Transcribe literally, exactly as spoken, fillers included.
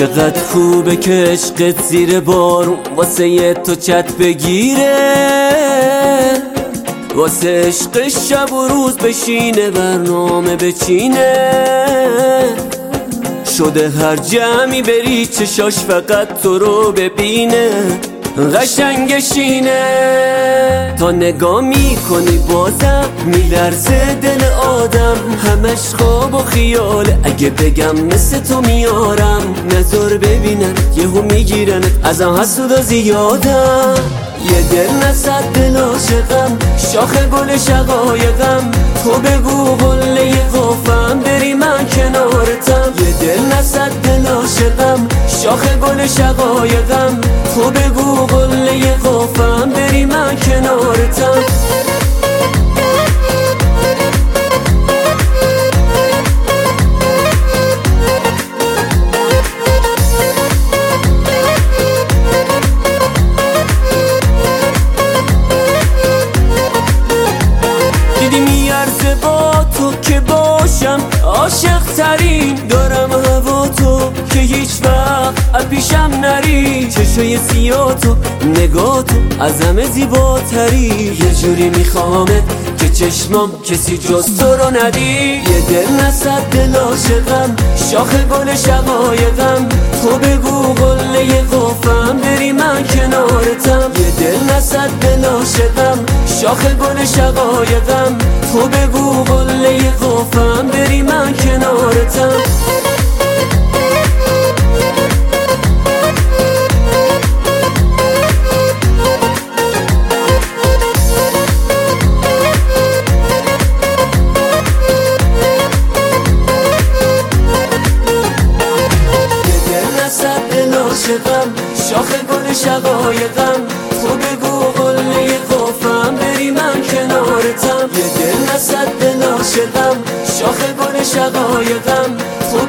چقدر خوبه که عشقت زیر بارون واسه یه تو چت بگیره، واسه عشق شب و روز بشینه برنامه بچینه. شده هر جمعی بری چشاش فقط تو رو ببینه، قشنگشینه. تا نگاه میکنی بازم میلرزه دل آدم، همش خواب و خیاله. اگه بگم مثل تو میارم نظر ببینن یهو میگیرنت، ازم حسود و زیادم. یه دل نصد دل عاشقم، شاخ گل شقایقم. تو بگو قله قافم بری من کنارتم. یه دل نصد دل عاشقم، شاخ گل شقایقم. تو بگو قله قافم بری من کنارتم. دیدی میارزه با تو که باشم عاشق ترین، دارم هوا تو که هیچ وقت پیشم نری. چشای سیاه تو نگاه تو از همه زیباتری، یه جوری میخوامت که چشمام کسی جز تو رو ندی. یه دل نصد دل عاشقم، شاخ گل شقایقم. تو بگو قله قافم بری من کنارتم. یه دل نصد دل عاشقم، شاخ گل شقایقم. تو بگو قله قافم بری من کنارتم. عاشقم، شاخ گل شقایقم. تو بگو قله قافم بری من کنارتم. یه دل نصد دل عاشقم، شاخ گل شقایقم. تو